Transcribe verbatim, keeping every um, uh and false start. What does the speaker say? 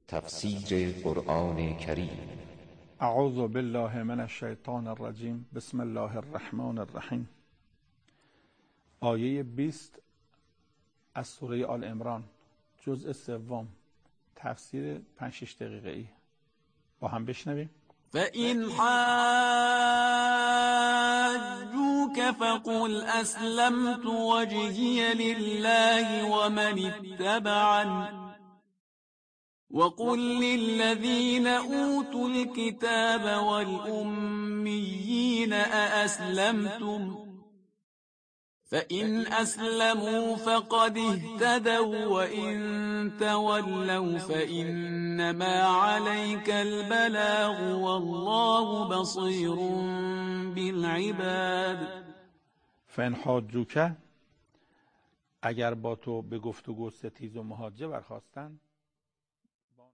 تفسیر قرآن کریم. اعوذ بالله من الشیطان الرجیم. بسم الله الرحمن الرحیم. آیه بیست از سوره آل عمران، جزء سوم، تفسیر پنج شش دقیقه ای با هم بشنویم. فَإِنْ حَاجُّوكَ فَقُلْ أَسْلَمْتُ وَجْهِيَ لِلَّهِ وَمَنِ اتَّبَعَنِ وَقُلْ لِلَّذِينَ أُوتُوا الْكِتَابَ وَالْأُمِّيِّينَ أَأَسْلَمْتُمْ فَإِنْ أَسْلَمُوا فَقَدِ اهْتَدَوْا وَإِنْ تَوَلَّوْا فَإِنَّمَا عَلَيْكَ الْبَلَاغُ وَاللَّهُ بَصِيرٌ بِالْعِبَادِ. فَإِنْ حَاجُّوكَ، اگر با تو به گفتگو ستیز و محاجه برخواستند،